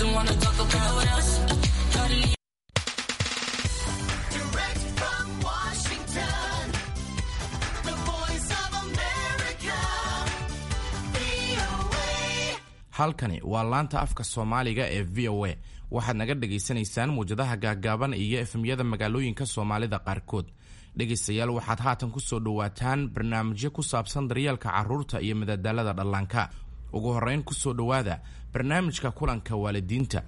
don't wanna talk about us. Direct from Washington, the voice of America, VOA. halkani waa laanta afka Soomaaliga ee VOA. waxaad naga dhageysanaysaan muujadaha gaagaaban iyo efemyada magaalooyinka Soomaalida qaarkood. dhegeystayaal waxaad haatan ku soo dhawaataan barnaamijyo ku saabsan daryeelka carruurta iyo madadaalada dhallaanka. ugu horeyn ku soo dhawaada barnaamijka kulanka waalidiinta.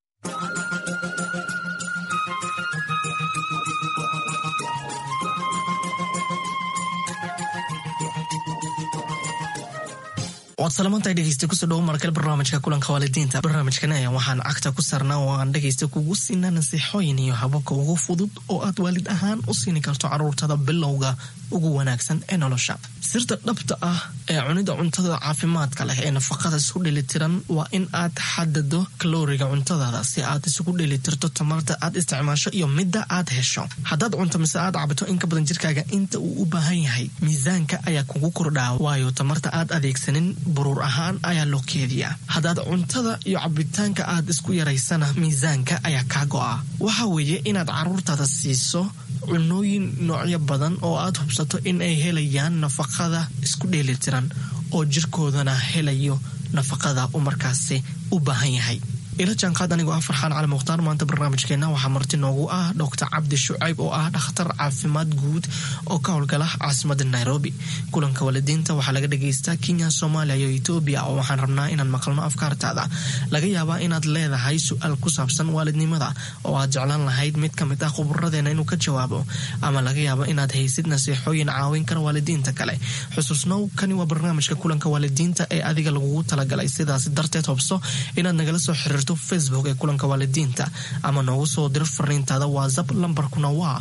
waad salaamaantahay dhegeysta kusoo dhawo markale barnaamijka kulanka waalidiinta. barnaamijkan ayaa waxaan cagta ku saarnaa oo aan dhegeysta kugu siinaa nasiixooyin iyo hababka ugu fudud oo aad waalid ahaan u siini karto carruurtada bilowga ugu wanaagsan ee nolosha. sirta dhabta ah ee cunida cuntada caafimaadka leh ee nafaqada isku dheelitiran waa in aad xadado kalooriga cuntadaada si aad isugu dheelitirto tamarta aad isticmaasho iyo midda aad hesho. haddaad cunto mise aad cabito in ka badan jirkaaga inta uu u baahan yahay, miisaanka ayaa kugu kordhaa, waayo tamarta aad adeegsanin buruur ahaan ayaa loo keediyaa. haddaad cuntada iyo cabitaanka aad isku yaraysana, miisaanka ayaa kaa go'a. waxa weeye inaad carruurtaada siiso cunooyin noocyo badan oo aad hubsato in ay helayaan nafaqada isku dheelitiran oo jirkoodana helayo nafaqada uu markaasi u baahan yahay. ila jaanqaad anigoo ah Farxaan Cali Mukhtaar. maanta barnaamijkeena waxaa marti noogu ah Dr. Cabdi Shucayb oo ah dhakhtar caafimaad guud oo ka howlgala caasimadda Nairobi. kulanka waalidiinta waxaa laga dhageystaa Kenya, Soomaaliya iyo Ethiopia oo waxaan rabnaa inaan maqalno afkaartaada. laga yaabaa inaad leedahay su'aal ku saabsan waalidnimada oo aad jeclaan lahayd mid ka mid ah khuburadeena inuu ka jawaabo, ama laga yaabo inaad haysid nasiixooyin caawin kara waalidiinta kale. xusuusnow, kani waa barnaamijka kulanka waalidiinta ee adiga lagugu talagalay. sidaas darteed hubso inaad nagala soo xiriirto Facebook ee kulanka waalidiinta ama noogu soo dir fariintaada WhatsApp. lambarkuna waa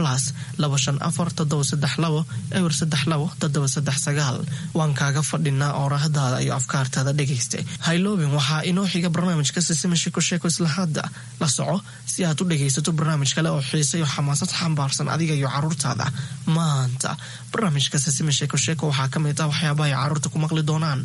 +25432 waan kaaga fadhinaa oorahdaada iyo afkaartaada dhegeysta. hayloobin waxaa inoo xiga barnaamijka Sisima Sheeko Sheeko. isla hadda la soco si aad u dhegeysato barnaamij kale oo xiiso iyo xamaasad xambaarsan adiga iyo carruurtaada. maanta barnaamijka Sisima Sheeko Sheeko waxaa ka mid ah waxyaabaha ay carruurta ku maqli doonaan.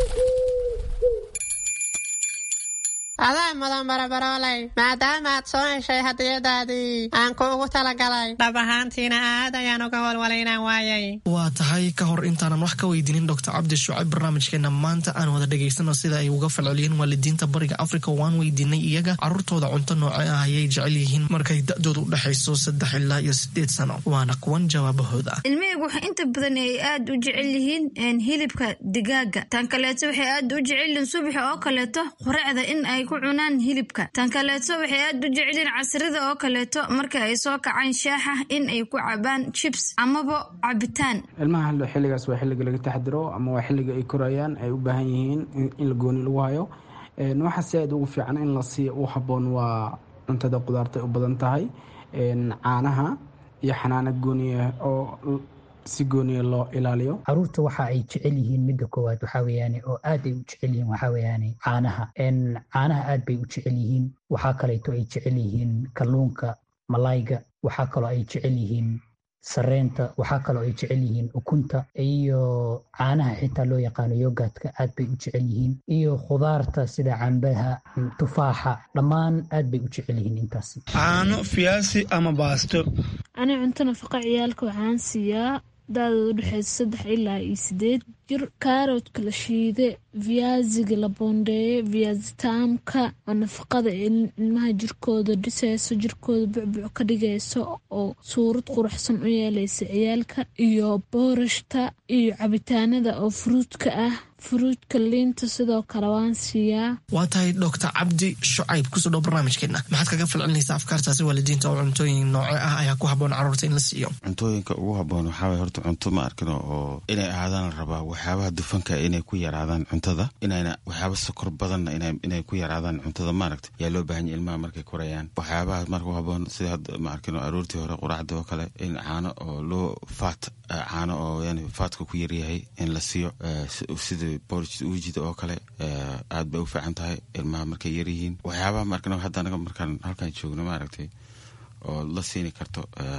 adaa mudan barabaroolay, maadaama aad soo heshay hadiyadaadii aan kuugu talagalay, dhab ahaantiina aad ayaan uga walwalaynaan waayay. waa tahay ka hor intaanan wax ka weydiinin Dr. Cabdi Shucayb, barnaamijkeena maanta aan wada dhegaysano sida ay uga falceliyeen waalidiinta bariga Afrika. waan weydiinay iyaga carruurtooda cunto noocee ah ayay jecel yihiin markay da'doodu u dhaxayso 3 ilaa 8 sano. waana kuwan jawaabahooda. ilmihaygu waxa inta badan ay aad u jecel yihiin hilibka digaaga. tan kaleeto waxay aad u jecel yihiin subax oo kaleeto quraacda in ay ku cunaan hilibka. tan kaleeto waxay aad u jecel yihiin casrida oo kaleeto marka ay soo kacaan shaaxa in ay ku cabaan chips amaba cabitaan. ilmaha xilligaas waa xilliga laga taxadiro ama waa xilliga ay korayaan, ay u baahan yihiin in la gooni lagu hayo. waxa si aad ugu fiican in la siiyo u habboon waa cuntada qudaarta ay u badan tahay, caanaha iyo xanaanad gooniya oo si gooniya loo ilaaliyo. caruurta waxa ay jecel yihiin midda koowaad waxaa weeyaan oo aad ay u jecel yihiin waxaa weeyaan caanaha. caanaha aad bay u jecel yihiin. waxaa kaleeto ay jecel yihiin kalluunka, malayga. waxaa kaloo ay jecel yihiin sareenta. waxaa kaloo ay jecel yihiin ukunta iyo caanaha xitaa loo yaqaano yogaadka aad bay u jecel yihiin, iyo khudaarta sida cambaha, tufaaxa, dhammaan aad bay u jecel yihiin intaas. caano, fiyaasi ama baasto. ani cunto nafaqa ciyaalka waxaan siiyaa daadooda u dhexeysa 3 ilaa 8 jir. kaaroodka la shiide, viyaasiga la boondeeye, viyaasi taamka oo nafaqada ilmaha jirkooda dhisayso, jirkooda bucbuc ka dhigayso oo suurad quruxsan u yeelaysa ciyaalka, iyo boorashta iyo cabitaanada oo fruudka ah. fruudka liinta sidoo kale waan siiyaa. waa tahay Dr. Cabdi Shucayb, kusoo dhow barnaamijkeena. maxaad kaga falcelinaysaa afkaartaasi waalidiinta oo cuntooyin nooce ah ayaa ku habboon carruurta in la siiyo? cuntooyinka ugu habboon waxaa waye horta cunto ma arkino oo inay ahaadaan la rabaa waxyaabaha dufanka inay ku yaraadaan cuntada, inayna waxyaaba sokor badanna inay ku yaraadaan cuntada. maaragta yaa loo baahan yahay ilmaha markay korayaan. waxyaabaha marka u habboon sida hadda ma arkino aroortii hore quraacda oo kale in caano oo loo caano oo yani faatka ku yaryahay in la siiyo, sida uujida oo kale aad bay u fiican tahay ilmaha markay yaryihiin. waxyaabaha markana hadda anaga markaan halkan joogno maaragtay oo la siini karto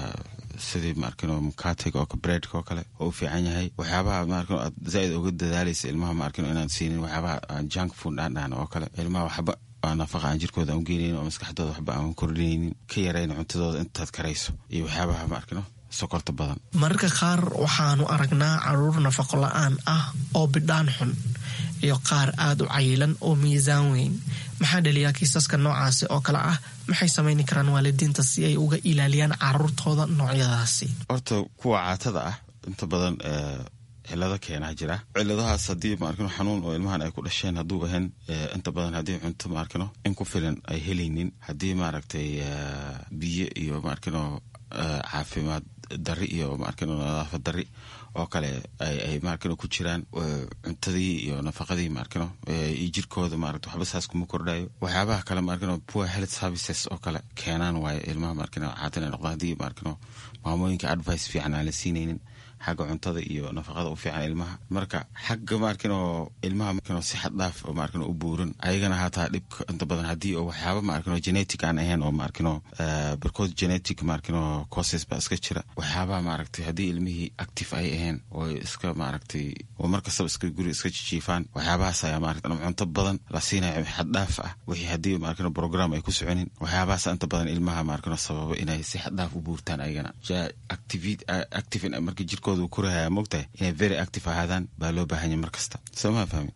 sidii maarkano mukatiga oo breadka oo kale oo u fiican yahay. waxyaabaha maarkano aad zaaid uga dadaalaysa ilmaha maarkano inaan siinin waxyaabaha junk food aan oo kale ilmaha waxba nafaqa aan jirkooda aan geenaynin oo maskaxdooda waxba aan kordhinaynin ka yarayna cuntadooda intaad karayso iyo waxyaabaha ma arkino sokorta badan. mararka qaar waxaanu aragnaa caruur nafaqo la-aan ah oo bidhaan xun iyo qaar aad u cayilan oo miisaan weyn. maxaa dhaliyaa kiisaska noocaasi oo kale ah? maxay samayni karaan waalidiinta si ay uga ilaaliyaan caruurtooda noocyadaasi? horta kuwa caatada ah inta badan cilado keenaa jira. ciladahaas haddii ma arkino xanuun oo ilmahan ay ku dhasheen hadduu ahayn inta badan haddii cunto ma arkino in ku filan ay helaynin, haddii maaragtay biyo iyo ma arkino caafimaad dari iyo ma arkino nadaafad dari oo kale ay ma arkino ku jiraan, cuntadii iyo nafaqadii ma arkino iyo jirkooda ma arkino waxba saas kuma kordhayo. waxyaabaha kale ma arkino poor health services oo kale keenaan waaye ilmaha ma arkino caatan noqda haddii ma arkino maamooyinka advice fiican aan la siinaynin xagga cuntada iyo nafaqada u fiican ilmaha. marka xagga ma arkino ilmaha ma arkino si xad dhaaf oo ma arkino u buuran ayagana hataa dhibka inta badan haddii oo waxyaaba ma arkino genetic aan ahayn oo ma arkino barkood genetic ma arkino causes ba iska jira. waxyaabaha ma aragtay haddii ilmihii active ay ahayn oo iska ma aragtay oo markastaba iska guri iska jiifaan, waxyaabahaas ayaa ma aragtay cunto badan la siinayo xad dhaaf ah wixii haddii ma arkino program ay ku soconin. waxyaabahaas inta badan ilmaha ma arkino sababo inay si xad dhaaf u buurtaan ayagana active marka jirkooda kurahaya mogtahay inay very active ahaadaan baa loo baahanya markasta. sooma fahmi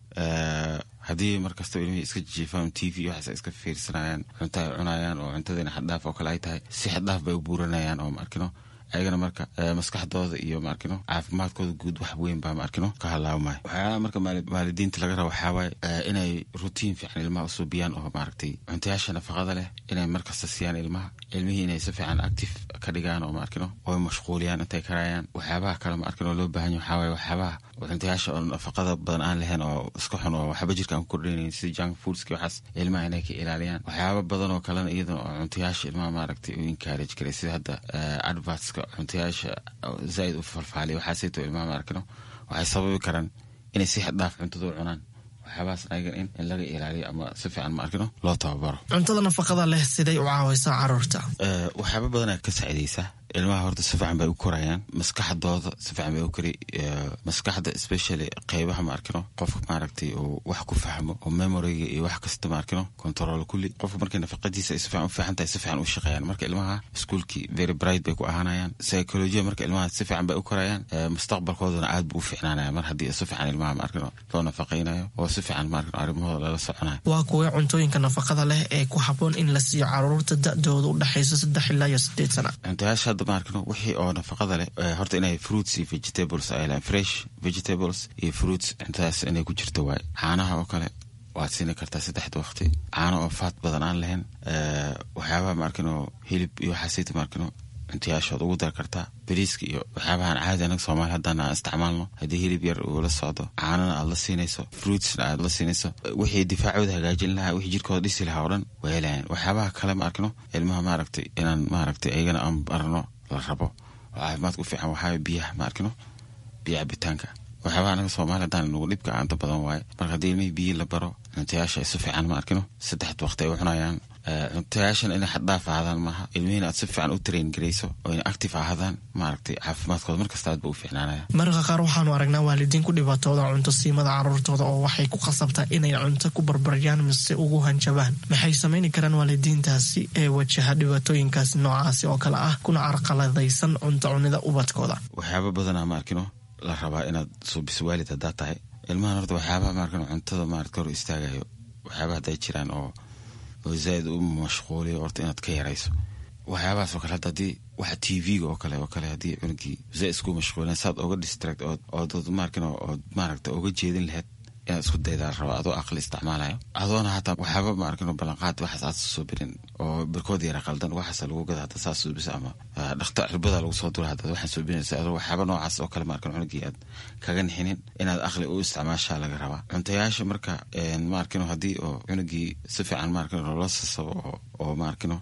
haddii markasta ilmihii iska jiifaan TV waxaas iska fiirsanayaan cunto ay cunayaan oo cuntadina xad dhaaf oo kale ay tahay si xad dhaaf bay u buuranayaan oo ma arkino ayagana marka maskaxdooda iyo ma arkino caafimaadkooda guud wax weyn baa ma arkino ka halaawmay. waxyaalaha marka waalidiinta laga rabo waxaa waaye inay routine fiican ilmaha u suubiyaan oo maaragtay cuntayaasha nafaqada leh inay markasta siiyaan ilmihii inay si fiican active ka dhigaan oo ma arkino oo mashquuliyaan intay karayaan. waxyaabaha kale ma arkino loo baahan yahay waxaa waaye waxyaabaha cuntayaasha oo nafaqada badan aan lahayn oo iska xun oo waxba jirka aan ku kordhinaynin sida junk foodski waxaas ilmaha inay ka ilaaliyaan. waxyaaba badan oo kalena iyadana oo cuntayaasha ilmaha maaragtay u encourage karay sida hadda advertska cuntayaasha zaaid u falfaaliya waxaasayto ilmaha ma arkino waxay sababi karaan inay si xad dhaaf cuntada u cunaan. waxyaabahaas ayagan in laga ilaaliyo ama si fiican ma arkino loo tababaro. cuntada nafaqada leh siday u caawaysaa caruurta? waxyaaba badanaa ka saacidaysa ilmaha. horta si fiican bay u korayaan, maskaxdooda si fiican bay u kori. maskaxda especially qeybaha ma arkino qofka maaragtay oo wax ku fahmo oo memoryga iyo wax kasta ma arkino control kulli. qofka markay nafaqadiisa ay si fiican u fiican tahay si fiican u shaqeeyaan. marka ilmaha iskuulkii very bright bay ku ahaanayaan. psychology marka ilmaha si fiican bay u korayaan, mustaqbalkoodana aad buu u fiicnaanaya mar haddii si fiican ilmaha ma arkino loo nafaqeynayo oo si fiican ma arkino arrimahooda lala soconayo. waa kuwa cuntooyinka nafaqada leh ee ku habboon in la siiyo caruurta da-dooda u dhexaysa 3 ilaa 8 sano? cuntayaasha ma arkino wixii oo nafaqada leh horta inay fruits iyo vegetables ay leeyihiin, fresh vegetables iyo fruits intaas inay ku jirto waay. caanaha oo kale waad siini kartaa 3 waqti, caano oo faat badan aan lahayn. waxyaabaha ma arkino hilib iyo waxaasayta ma arkino cuntayaashood ugu dar kartaa. bariiska iyo waxyaabahan caadi anaga Soomaali haddana aan isticmaalno haddii hilib yar uu la socdo, caanana aad la siinayso, fruitsna aad la siinayso, wixii difaacooda hagaajin lahaa, wixii jirkooda dhisi lahaa oo dhan way helayaan. waxyaabaha kale ma arkino ilmaha maaragtay inaan maaragtay ayagana aan barno la rabo oo caafimaadka u fiican waxaa biyaha ma arkino biyo cabitaanka. waxyaabaha anaga Soomaali haddaan nagu dhibka aanta badan waaye. marka haddii ilmihii biyo la baro cuntayaasha ay si fiican ma arkino 3 waqti ay u cunayaan. cuntayaashan inay xad dhaaf ahaadaan maaha, ilmihiina aad si fiican u train garayso oo inay active ahaadaan maaragtay caafimaadkooda markasta aad ba u fiicnaanaya. mararka qaar waxaanu aragnaa waalidiin ku dhibaatooda cunto siimada caruurtooda oo waxay ku qasabtaa inay cunto ku barbaryaan mise ugu hanjabaan. maxay samayni karaan waalidiintaasi ee wajaha dhibaatooyinkaasi noocaasi oo kale ah kuna carqaladaysan cunto cunida ubadkooda? waxyaaba badanaa ma arkino la rabaa inaad suubiso waalid haddaad tahay. ilmahan horta waxyaabaha ma arkino cuntada maaragta hor istaagayo waxyaabaha hadday jiraan oo zaaid u mashquuliyo horta inaad ka yarayso. waxyaabahaas oo kale hadda haddii waxa TV-ga oo kale haddii cunugii zaaid isku mashquulin saad oga distract ood maaragta oga jeedin lahayd inaad isku daydaa raba adoo aqli isticmaalayo adoona hataa waxyaaba ma arkino ballanqaad waxaas aad soo birin oo barkood yara qaldan waxaas lagu gada hadda saas suubisa ama dhakhtar cirbada lagu soo dura hadda waxaan soo binaysa adoo waxyaaba noocaas oo kale ma arkino cunugii aad kaga nixinin inaad aqli u isticmaashaa laga rabaa. cuntayaasha marka ma arkino haddii oo cunugii si fiican ma arkino loo sasabo oo ma arkino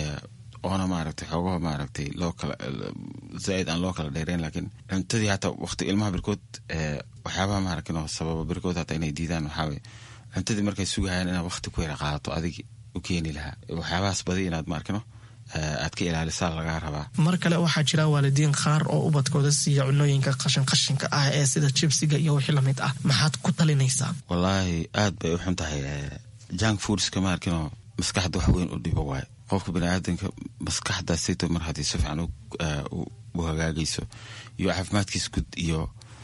oona maaragtay xoogaha maaragtay loo kala zaaid aan loo kala dheereyn, laakiin cuntadii hataa waqti ilmaha barkood waxyaabaha ma arkino sababa barkood hataa inay diidaan waxaa weye cuntadii markay sugahayaan inaad waqti ku yara qaadato adigi u keeni lahaa. waxyaabahaas badi inaad ma arkino aad ka ilaalisaa lagaa rabaa. mar kale waxaa jira waalidiin qaar oo ubadkooda siiya cunooyinka qashinka ah ee sida jibsiga iyo wixii lamid ah. maxaad ku talinaysaa? wallaahi aad bay u xun tahay junk foodska ma arkino maskaxda wax weyn u dhibo waaye qofka bini'aadanka maskaxdaasayto mar haddii si fiican u hagaagayso iyo caafimaadkiisa guud iyo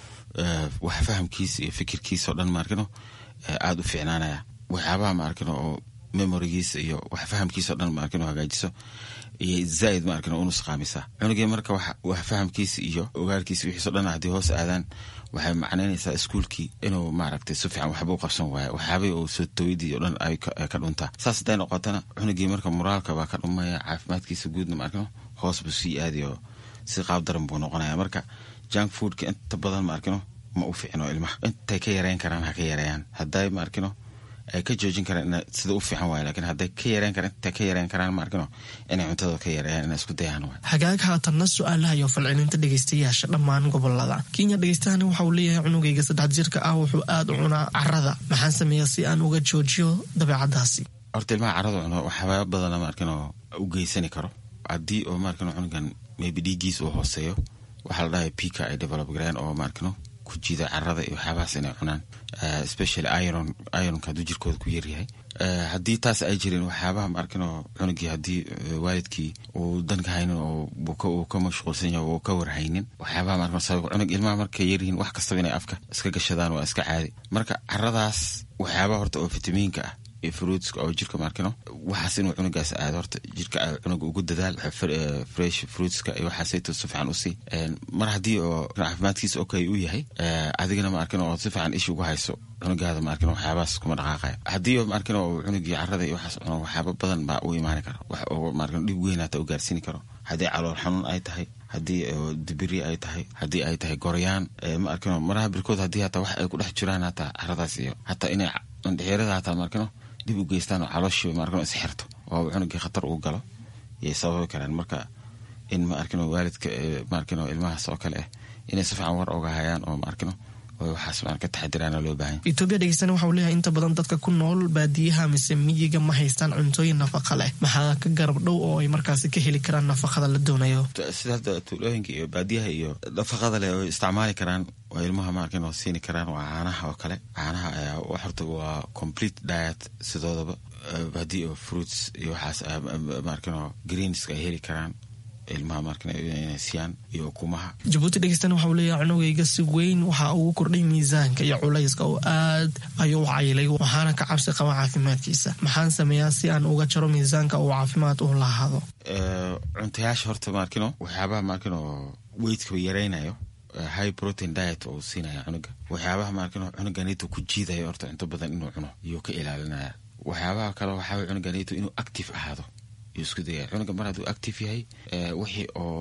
wax fahamkiisa iyo fikirkiisa oo dhan ma arkino aad u fiicnaanaya waxyaabaha ma arkino oo memorigiisa iyo wax fahamkiisa oo dhan ma arkino hagaajiso iyo zaid ma arkino uu nusqaamisa cunugii marka wax fahamkiisa iyo ogaarkiisa wixiisa dhan haddii hoos aadaan waxay macnaynaysaa iskuulkii inuu maaragtay si fiican waxba u qabsan waayo waxyaabay oo soo tooydii oo dhan ay ka dhuntaa saas hadday noqotana cunugii marka moraalka baa ka dhumaya caafimaadkiisa guudna ma arkino hoos buu sii aadayo si qaab daran buu noqonaya marka junk foodka inta badan ma arkino ma u fiicno ilmaha intay ka yareyn karaan ha ka yareeyaan hadday ma arkino ay ka joojin karaan sida u fiican waayo laakiin hadday ka yareyn karaan intay ka yareyn karaan ma arkino inay cuntadooda ka yareeyaan inay isku dayaan waayo hagaag haatanna su-aalaha iyo falcelinta dhegeystayaasha dhammaan gobolada Kenya dhegeystahani waxa uu leeyahay cunugayga 3 jirka ah wuxuu aad u cunaa carrada maxaan sameeyaa si aan uga joojiyo dabeecadaasi horta ilmaha carrada cuno waxyaabo badan ma arkino u geysani karo haddii oo ma arkino cunugan maybe dhiiggiisa uu hooseeyo waxaa la dhahay pika ay develop gareen oo ma arkino ku jiida carrada iyo waxyaabahaas inay cunaan especially ironka hadduu jirkooda ku yaryahay haddii taas ay jirin waxyaabaha ma arkino cunugii haddii waalidkii uu danka haynin oo uu ka mashquulsan yahay oo ka warhaynin waxyaabaha ma arkino sabab cunug ilmaha markay yaryihiin wax kastaba inay afka iska gashadaan waa iska caadi marka carradaas waxyaabaha horta oo fitamiinka ah iyo fruitska oo jirka ma arkino waxaas inuu cunugaas aado horta jirka cunuga ugu dadaal fresh fruitska iyo waxaasayto si fiican usii mar haddii oo caafimaadkiisa okay uu yahay adigana ma arkino oo si fiican ish ugu hayso cunugaada ma arkino waxyaabahaas kuma dhaqaaqaya haddii ma arkino cunugii carrada iyo waxaas cuno waxyaaba badan baa u imaani kara wax oo ma arkino dhib weyn hata u gaarsiini karo haddii calool xanuun ay tahay haddii dibiri ay tahay haddii ay tahay goryaan ma arkino maraha birkood haddii hata wax ay ku dhex jiraan hata carradaas iyo hata inay dhexeerada hata ma arkino dib u geystaan oo calooshii ma arkino isxirto oo cunugii khatar uu galo yay sababi karaan marka in ma arkino waalidka ma arkino ilmahaas oo kale inay si fiican war oga hayaan oo ma arkino waxaas ma ka taxadiraana loo baahan Ethiopia dhegeystana waxa uu leeyahay inta badan dadka ku nool baadiyaha mise miyiga ma haystaan cuntooyin nafaqo leh maxaa ka garab dhow oo ay markaasi ka heli karaan nafaqada la doonayo sida tuulooyinka iyo baadiyaha iyo nafaqada leh oo isticmaali karaan oo ilmaha ma arkino siini karaan waa caanaha oo kale caanaha ayaa horta waa complete diet sidoodaba haddii oo fruits iyo waxaas ma arkino greens ay heli karaan ilmaha markana inay siiyaan iyo ukumaha Djibouti dhegeystana waxa uu leeyahay cunugayga si weyn waxa uu kordhay miisaanka iyo culayska oo aad ayuu u caylay waxaana ka cabsi qaba caafimaadkiisa maxaan sameeyaa si aan uga jaro miisaanka oo caafimaad u lahaado cuntayaasha horta markino waxyaabaha markino weightka yareynayo high protein diet oo siinaya cunuga waxyaabaha markino cunuganiito ku jiidayo horta inta badan inuu cuno iyo ka ilaalinaya waxyaabaha kale waxa cunuganiito inuu active ahaado isku dayay cunuga mar hadduu active yahay wixii oo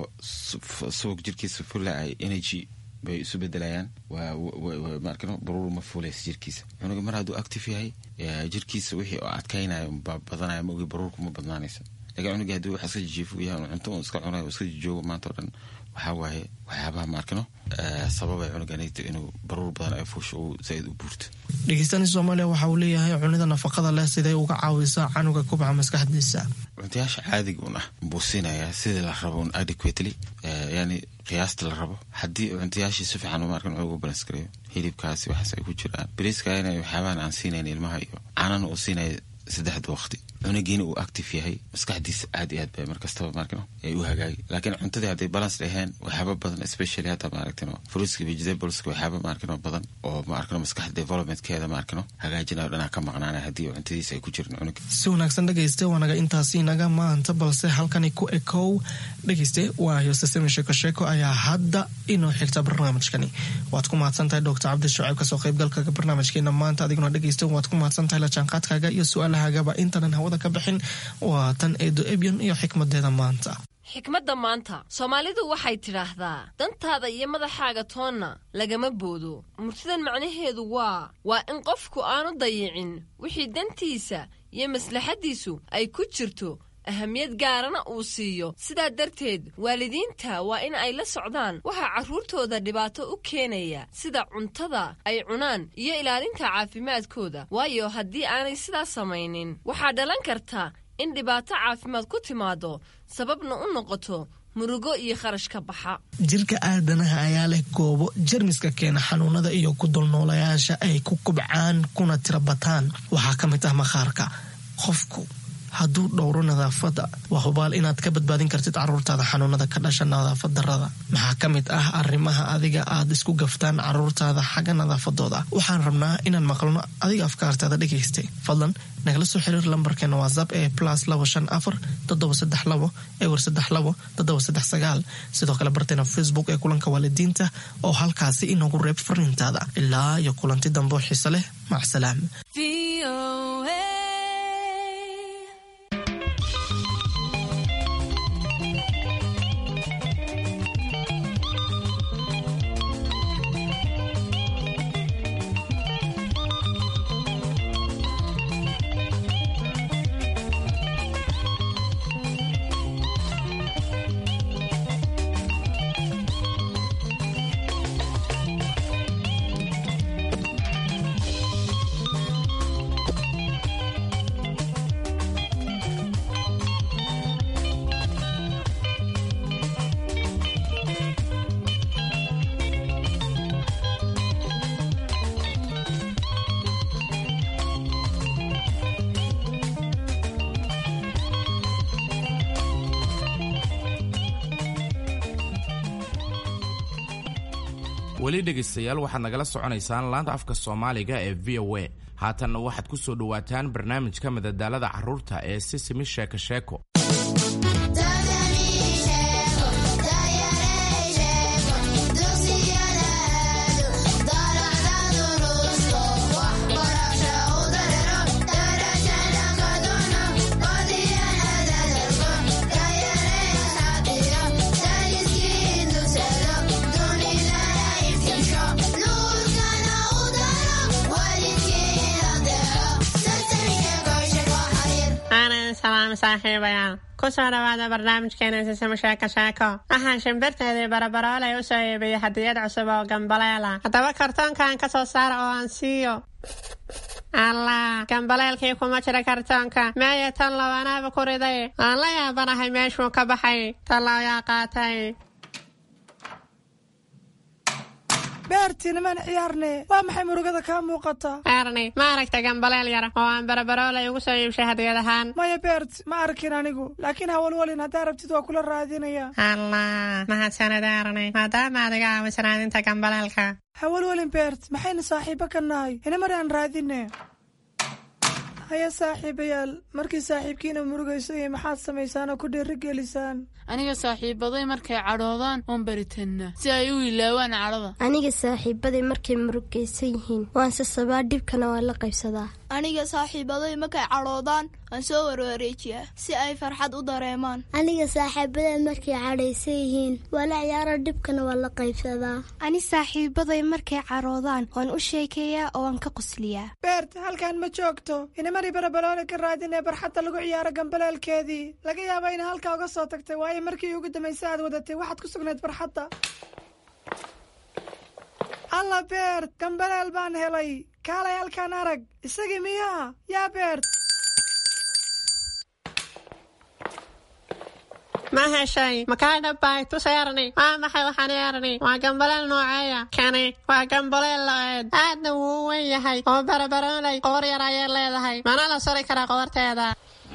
suuq jirkiisa fulla ay energy bay isu bedelayaan waa markano baruur ma fuulays jirkiisa cunuga mar hadduu active yahay jirkiisa wixii oo adkaynayo badanaya ma ogi baruurku ma badnaanaysa laga cunuga hadduu wax iska jiifu yahay cunto uu iska cunayo iska joogo maanta oo dhan waxa waaye waxyaabaha markano sababay cunuganiito inuu baruur badan ay fuusho uu zaid u buurto dhegeystayaasha Soomaaliya waxa uu leeyahay cunida nafaqada leh sidee uga caawisaa canuga kubca maskaxdiisa cuntayaasha caadiga una buusinaya sida la rabo adequately yani qiyaasta la rabo haddii cuntayaasha si fiican u markan ugu balance gareeyo hilibkaasi waxaas ay ku jiraan bariiska inay waxyaabahan aan siinayn ilmaha iyo caanana uu siinay 3 waqti cunugiina uu active yahay maskaxdiisa aad iyo aad bay markastaba markano ay u hagaagi laakiin cuntadii hadday balance lahayn waxyaaba badan especially hadda maaragtino fruitska vegetables waxyaaba maarkano badan oo maarkano maskax developmentkeeda maarkano hagaajinayo dhanaa ka maqnaanaya haddii cuntadiisa ay ku jirin cunug si wanaagsan dhegeyste waanaga intaasi naga maanta balse halkani ku ekow dhegeyste waayo system sheeko ayaa hadda inoo xigta barnaamijkani waad ku mahadsantahay Dr. Cabdi Shucayb kasoo qaybgalka barnaamijkeena maanta adiguna dhegeyste waad ku mahadsantahay la jaanqaadkaaga iyo su'aalahaaga intanan hawada ka bixin waa tan Eedo Ebion iyo xikmadeeda maanta xikmadda maanta Soomaalidu waxay tiraahdaa dantaada iyo madaxaaga toonna lagama boodo murtidan macnaheedu waa in qofku aanu dayicin wixii dantiisa iyo maslaxadiisu ay ku jirto ahamiyad gaarana uu siiyo sidaa darteed waalidiinta waa in ay la socdaan waxa carruurtooda dhibaato u keenaya sida cuntada ay cunaan iyo ilaalinta caafimaadkooda waayo haddii aanay sidaas samaynin waxaa dhalan karta in dhibaato caafimaad ku timaado sababna u noqoto murugo iyo kharash ka baxa. jirka aadanaha ayaa leh goobo jermiska keena xanuunada iyo ku dulnoolayaasha ay ku kubcaan kuna tira bataan. waxaa ka mid ah maqaarka. qofku hadduu dhowro nadaafadda waa hubaal inaad ka badbaadin kartid caruurtaada xanuunada ka dhasha nadaafad darrada. maxaa ka mid ah arrimaha adiga aad isku gaftaan caruurtaada xagga nadaafadooda. waxaan rabnaa inaan maqlno adiga afkaartaada dhegaystay. fadlan nagala soo xiriir lambarkeena whatsapp ee +254 732 ewer 32 sidoo kale barteena facebook ee kulanka waalidiinta oo halkaasi inagu reeb fariintaada. ilaa iyo kulanti dambe xiiso leh. macsalaam. weli dhegaystayaal waxaad nagala soconaysaan laanta afka Soomaaliga ee VOA. haatanna waxaad ku soo dhawaataan barnaamijka madadaalada carruurta ee Sisimi Sheeko Sheeko. saaxiibayaal ku soo dhawaada barnaamijkeena Sisimi Sheeko Sheeko. waxaan shimbirteedii barabaroolay u soo iibiyey hadiyad cusub oo gambaleela. haddaba kartoonkan ka soo saara oo aan siiyo. allah gambaleelkii kuma jira kartoonka. meeye tan labanaaba ku riday. aan la yaabanahay meeshuu ka baxay. talla ayaa qaatay. beertiina maan ciyaarne. waa maxay murugada kaa muuqata? erni ma aragta gambaleel yar oo aan barabaroolay ugu soo iibshay hadiyad ahaan. maya beert ma arkin anigu, laakiin hawalwalin haddaa rabtid waa kula raadinaya. allah mahadsanid erni maadaama adiga aawisan raadinta gambaleelka. hawalwalin beert maxayna saaxiibo ka nahay. ina mari aan raadine. haya saaxiibayaal, markii saaxiibkiina murugaysay maxaad samaysaan oo ku dhiirigelisaan? aniga saaxiibaday markay cadhoodaan waan baritanaa si ay u ilaawaan cadhada. aniga saaxiibaday markay murugaysan yihiin waan sasabaa, dhibkana waan la qaybsadaa. aniga saaxiibaday markay cadhoodaan waan soo warwareejiyaa si ay farxad u dareemaan. aniga saaxiibaday markay cadhaysan yihiin waa la ciyaara, dhibkana waan la qaybsadaa. ani saaxiibaday markay cadhoodaan waan u sheekeeyaa oo waan ka qosliyaa. beert halkan ma joogto. inamari barabaroole ka raadinee barxadda lagu ciyaaro gambaleelkeedii. laga yaaba ina halkaa uga soo tagtay, waayo markii ugu dambaysa aad wadatay waxaad ku sugnayd barxadda. alla beert, gambaleel baan helay. kaalay halkaan arag. isagii miyaa? yaa beert. ma heshay makaa dhabbay tus erni. waa maxay waxaan erni? waa gambaleel nooceeya. kani waa gambaleel lo-eed. aadna wuu u weyn yahay oo barabaroolay qoor yar ayay leedahay. mana la suri karaa qoorteeda.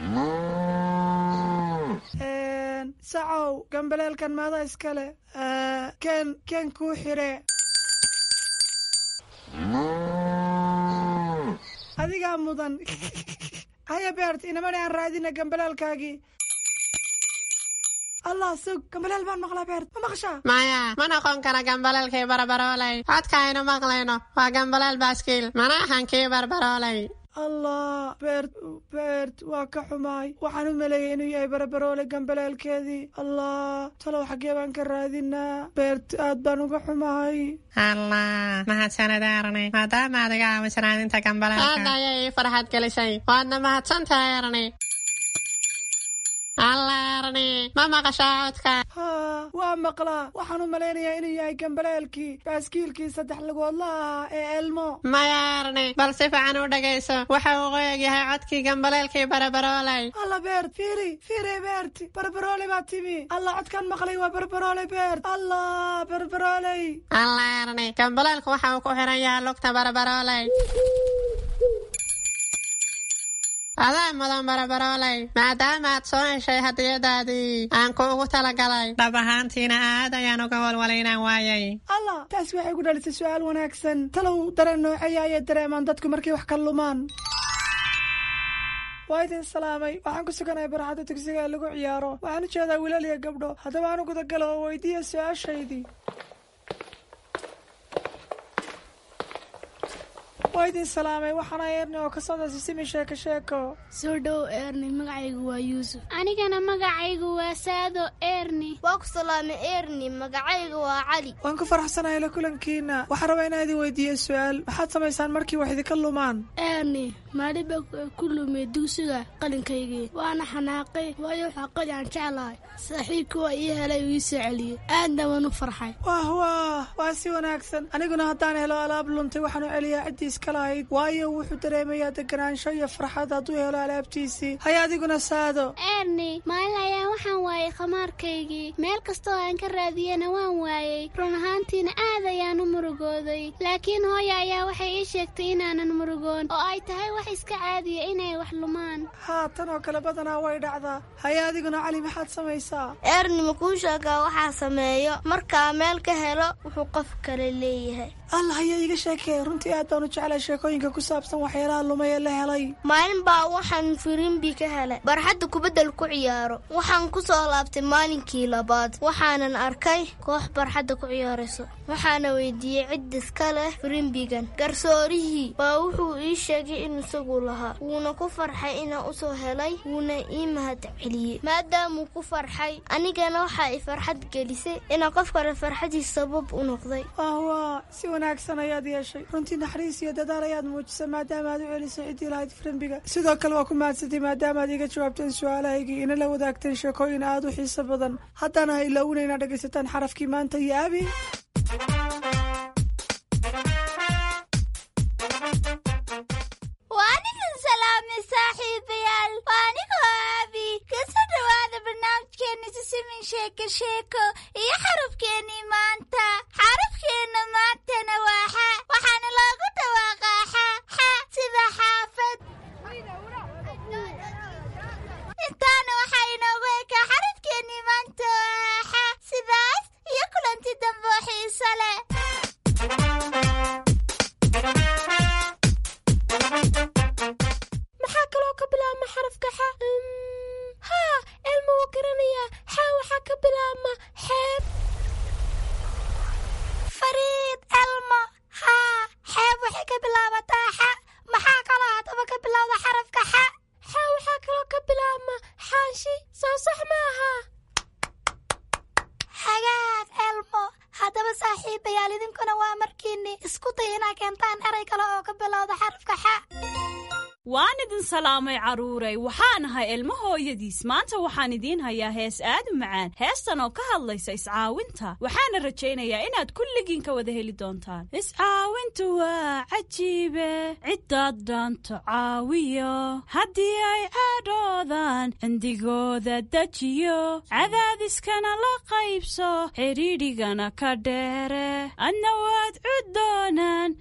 sacow gambaleelkan maada iskale. keen kuu xire. adigaa mudan. haya beert, inamari aan raadina gambaleelkaagii. allah sug, gambaleel baan maqlaa beert. ma maqashaa? maya ma noqon kara gambaleelkii barabaroolay. codka aynu maqlayno waa gambaleel baaskiil, mana ahan kii barabaroolay. allah beert waa ka xumaay. waxaan u maleeyay inuu yahay barabaroole gambaleelkeedii. allah talow xaggee baan ka raadinaa? beert aad baan uga xumahay. allah mahadsanid erni maadaama adiga aawisan raadinta gambaleelka. aadna ayay ii farxad gelisay. waadna mahadsantahay erni. allaarni ma maqashaa codka haa waa maqlaa waxaan u malaynayaa inuu yahay gambaleelkii baaskiilkii 3 lugoodla ahaa ee elmo mayaarni bal si fiican u dhagayso waxa uu qoyag yahay codkii gambaleelkii barbaroolay alla beert fiiri beert barbaroolay baa timi alla codkan maqlay waa barbaroolay beert alla barbaroolay allaarni gambaleelku waxa uu ku xiran yahay lugta barbaroolay adaa mudan barbaroolay maadaama aad soo heshay hadiyadaadii aan kuugu talagalay dhab ahaantiina aad ayaan uga walwalaynaan waayay alla taas waxay ku dhalisay su'aal wanaagsan talow dareen noocaya ayay dareemaan dadku markay wax ka lumaan waa idin salaamay waxaan ku suganahay barxadda dugsiga ee lagu ciyaaro waxaan u jeedaa wiilal iyo gabdho haddaba aan u gudagalo oo weydiiya su-aashaydii waa idin salaamay waxaana eerni oo ka socda sisimi sheeko soo dhow eerni magacaygu waa yuusuf anigana magacaygu waa saado eerni waa ku salaamay eerni magacaygu waa cali waan ku faraxsanahay la kulankiina waxaan rabaa inaan idin weydiiyo su-aal maxaad samaysaan markii wax idinka lumaan eerni maaliba ku lumay dugsiga qalinkaygii waana xanaaqay waayo waxaa qali aan jeclahay saaxiibka waa ii helay uu ii soo celiyey aadna waan u farxay waa si wanaagsan aniguna haddaan helo alaab luntay waxaan u celiyaa ciddii iska lahayd waayo wuxuu dareemayaa deganaansho iyo farxad hadduu helo alaabtiisii hay adiguna saado eerni maalin ayaa waxaan waayey khamaarkaygii meel kastoo aan ka raadiyana waan waayey run ahaantiina aad ayaan u murugooday laakiin hooya ayaa waxay ii sheegtay inaanan murugoon oo ay tahay wax iska caadiya inay wax lumaan haa tan oo kale badanaa way dhacdaa hay adiguna cali maxaad samaysaa eerni makuu sheegaa waxaa sameeyo markaa meel ka helo wuxuu qof kale leeyahay allah ayaa iga sheekay runtii aad baan u jeclay sheekooyinka ku saabsan waxyaalaha lumay ee la helay maalin baa waxaan firimbi ka helay barxadda kubadda ku ciyaaro waxaan ku soo laabtay maalinkii labaad waxaanan arkay koox barxadda ku ciyaarayso waxaana weydiiyey cid iska leh firimbigan garsoorihii baa wuxuu ii sheegay inuu isagu lahaa wuuna ku farxay inaan u soo helay wuuna ii mahad celiyey maadaamuu ku farxay anigana waxaa i farxad gelisay inaan qof kale farxadiis sabab u noqday si wanaagsan ayaad yeeshay runtii naxariis iyo dadaal ayaad muujisay maadaama aad u celisay ciddii lahayd firimbiga sidoo kale waa ku mahadsantay maadaama aad iga jawaabteen su-aalahaygii ina la wadaagteen sheekooyin aad u xiiso badan haddana ha ilaawina inaad dhegaysataan xarafkii maanta iyo abi waanigan salaamay saaxiibayaal waanigoo abi kasoo dhawaada barnaamijkeena sisimin sheeko iyo xarafkeenii maanta xarafkeena maantana waa xa waxaana loogu dhawaaqaa xa sida xaafad intaana waxaa inoogu ekaa xarafkeenii maanta waa xa sidaas iyo kulanti dambe oo xiiso leh maxaa kaloo ka bilaabma xarafka xa haa elmo wuu garanayaa xa waxaa ka bilaabma xeeb fariid elmo haa xeeb waxay ka bilaabataa xa maxaa kaloo haddaba ka bilowda xarafka xa xa waxaa kaloo ka bilaabma xaashi soo sax ma aha hagaag elmo haddaba saaxiibayaal idinkuna waa markiinni isku day inaa keentaan eray kale oo ka bilowda xarafka xa waan idin salaamay carruuray waxaan ahay ilmo hooyadiis maanta waxaan idiin hayaa hees aad u macaan heestan oo ka hadlaysa iscaawinta waxaana rajaynayaa inaad kulligiin ka wada heli doontaan iscaawintu waa cajiibe ciddaad dhaanto caawiyo haddii ay caadhoodaan cindigooda dejiyo cadaadiskana la qaybso xidhiidhigana ka dheere adna waad cuddoonaan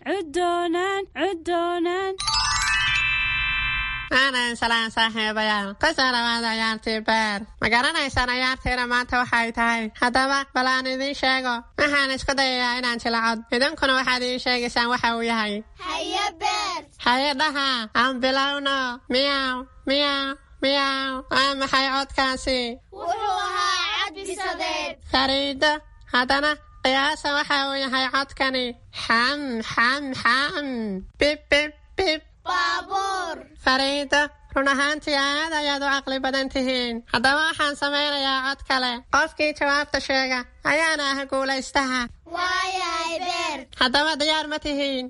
aanan salaan saaxiibayaal kasoo dhawaada ciyaartii beer ma garanaysaan ciyaartiina maanta waxay tahay haddaba bal aan idiin sheego waxaan isku dayayaa inaan jilcod idinkuna waxaad ii sheegaysaan waxa uu yahay haye beer haye dhaha aan bilowno miyaw waa maxay codkaasi wuxuu ahaa cod bisadeed fariido haddana qiyaasa waxa uu yahay codkani xam bib baabuur fariido run ahaantii aad ayaad u caqli badan tihiin haddaba waxaan samaynayaa cod kale qofkii jawaabta sheega ayaana ah guulaystaha waayahay beert. haddaba diyaar ma tihiin?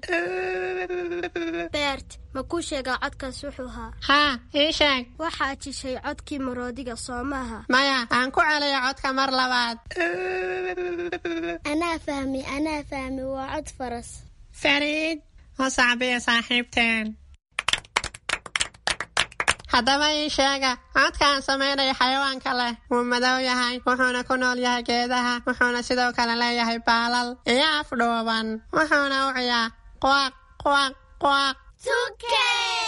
beert ma kuu sheegaa codkaas wuxuu ahaa? haa ii sheeg. waxaa jishay codkii maroodiga soo maaha? maya aan ku celiyo codka mar labaad. anaa fahmi waa cod faras. fariid oo sacbiya saaxiibteen. haddaba ii sheega codkaan samaynaya xayawaanka leh wuu madow yahay, wuxuuna ku nool yahay geedaha, wuxuuna sidoo kale leeyahay baalal iyo afdhuuban, wuxuuna u ciyaa quwaaq quwaaq quwaaq. tuke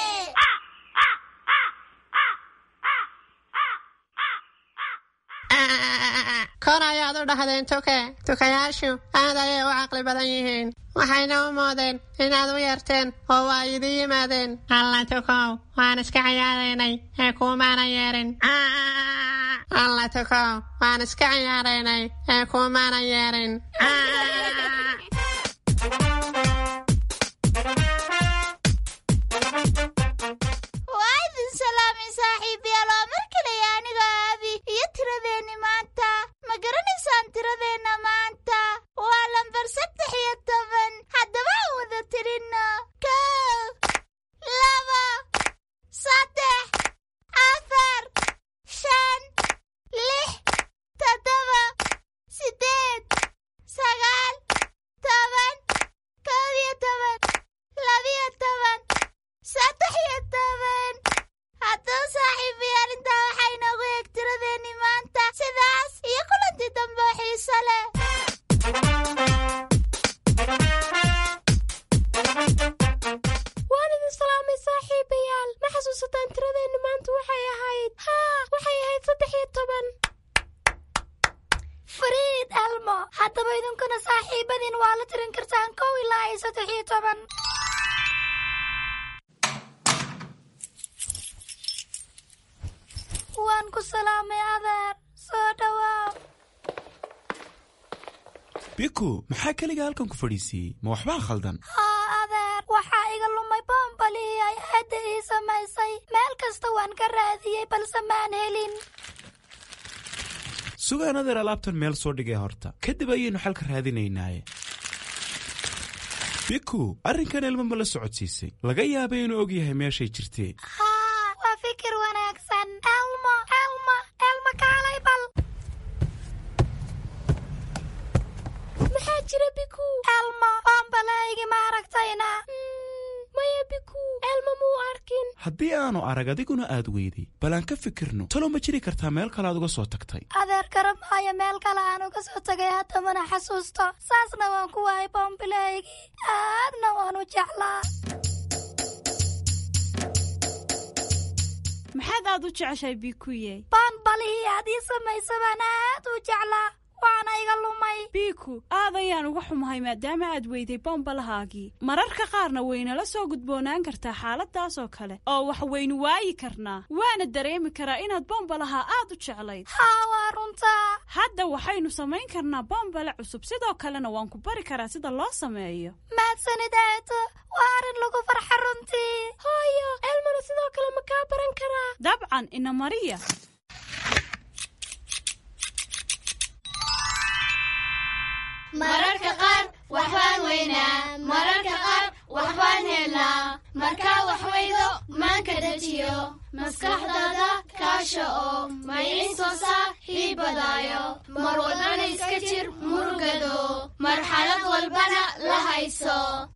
kor ayaad u dhahdeen tuke. tukayaashu aad ayay u caqli badan yihiin, waxayna u moodeen inaad u yeerteen oo waa idin yimaadeen. alla tukow waan iska ciyaaraynay ee kuumaana yeerin. alla tukow waan iska ciyaaraynay ee kuumaana yeerin. waa idin salaamay saaxiibayaal, waa mar kale aniga Abi iyo tiradeenni maanta. ma garanaysaan tiradeenna maanta? waa lambar 13. haddaba aan wada tirinno. 1 2 3 4 5 6 7 8 9 10 haddaba saaxiibayaal intaa waxaa inoogu eeg tiradeenni maanta. sidaas iyo kulanti dambe oo xiiso leh. waan idin salaamay saaxiibayaal, ma xasuusataan tiradeenni maanta waxay ahayd? haa waxay ahayd 13. fariid elmo, haddaba idinkuna saaxiibadiin waa la tirin kartaan 1 ilaa 13. waan ku salaamay adeer, soo dhawaaw. biku maxaa keliga halkan ku fadhiisiiyey? ma waxbaa khaldan? haa adeer, waxaa iga lumay boombalii ay aadda ii samaysay. meel kasta waan ka raadiyey balse maan helin. sugaan adeer, alaabtan meel soo dhigay horta, kadib ayaynu xalka raadinaynaaye. biku arrinkan elma ma la socodsiisay? laga yaabay inuu og yahay meeshay jirtee. haa waa fikir wanaagsan. elmo kaalay bal. maxaa jira biku? elmo boombalaygi ma aragtayna? maya biku, elma muu arkin. haddii aanu arag adiguna aad weyday, bal aan ka fikirno. talo ma jiri kartaa meel kale aad uga soo tagtay? adeer garab maayo meel kale aan uga soo tagay, hadda mana xasuusto. saasna waan ku waayay boombalaygi, aadna waan u jeclaa. maxaad aad u jeceshahay bikuye? boombalihii aad ii samaysa baan aad u jeclaa, waana iga lumay. biku aad ayaan uga xumahay maadaama aad weyday bombalahaagii. mararka qaarna waynala soo gudboonaan kartaa xaaladaas oo kale, oo wax waynu waayi karnaa. waana dareemi karaa inaad bombalaha aad u jeclayd. haa waa runtaa. hadda waxaynu samayn karnaa bombale cusub, sidoo kalena waan ku bari karaa sida loo sameeyo. mahadsanid eedo, waa arrin lagu farxa runtii. hooyo elmana sidoo kale ma kaa baran karaa? dabcan ina mariya. mararka qaar waxbaan weynaa, mararka qaar waxbaan helnaa. markaa wax weydo maanka dejiyo, maskaxdaada kaasha oo maylinsoosa hiibadaayo. mar walbana iska jir murugado, marxalad walbana la hayso.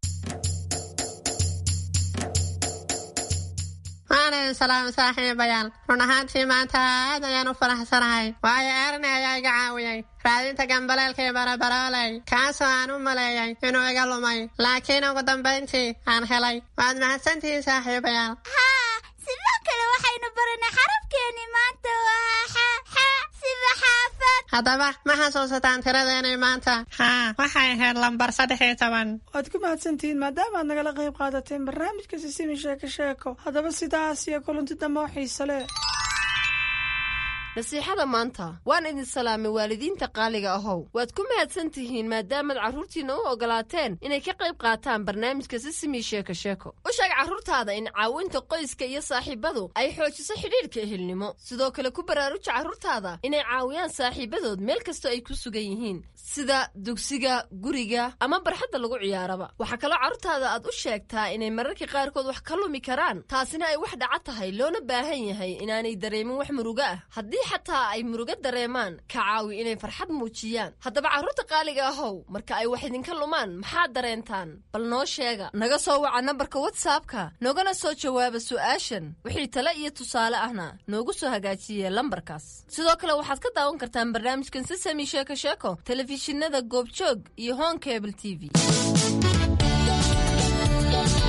maalin salaam saaxiibayaal, run ahaantii maanta aad ayaan u faraxsanahay, waayo Ernie ayaa iga caawiyey raadinta gambaleelkii barabarooley, kaasoo aan u maleeyay inuu iga lumay, laakiin ugu dambayntii aan helay. waad mahadsantihiin saaxiibayaal. haa sidoo kale waxaynu baranay xarafkeennii maanta waa xa sida xaafad. haddaba ma xasuusataan tiradeenay maanta? haa waxay ahayd lambar 13. waad ku mahadsantihiin maadaama aad nagala qayb qaadateen barnaamijka sisimi sheeko sheeko. haddaba sidaas iyo kulanti dambe oo xiise leh. nasiixada maanta waan idin salaamay waalidiinta qaaliga ahow waad ku mahadsan tihiin maadaamaad carruurtiinna u ogolaateen inay ka qayb qaataan barnaamijka sisimi sheeko sheeko u sheeg carruurtaada in caawinta qoyska iyo saaxiibadu ay xoojiso xidhiidhka ehelnimo sidoo kale ku baraaruja carruurtaada inay caawiyaan saaxiibadood meel kastoo ay ku sugan yihiin sida dugsiga guriga ama barxadda lagu ciyaaraba waxaa kaloo carruurtaada aad u sheegtaa inay mararka qaarkood wax ka lumi karaan taasina ay wax dhaca tahay loona baahan yahay inaanay dareemin wax murugo ah haddii xataa ay murugo dareemaan ka caawi inay farxad muujiyaan haddaba carruurta qaaliga ahow marka ay wax idinka lumaan maxaad dareentaan bal noo sheega naga soo waca nambarka whatsappka noogana soo jawaaba su'aashan wixii tale iyo tusaale ahna noogu soo hagaajiye lambarkaas sidoo kale waxaad ka daawan kartaan barnaamijkan sisami sheeko sheeko telefishinada goobjoog iyo home cable tv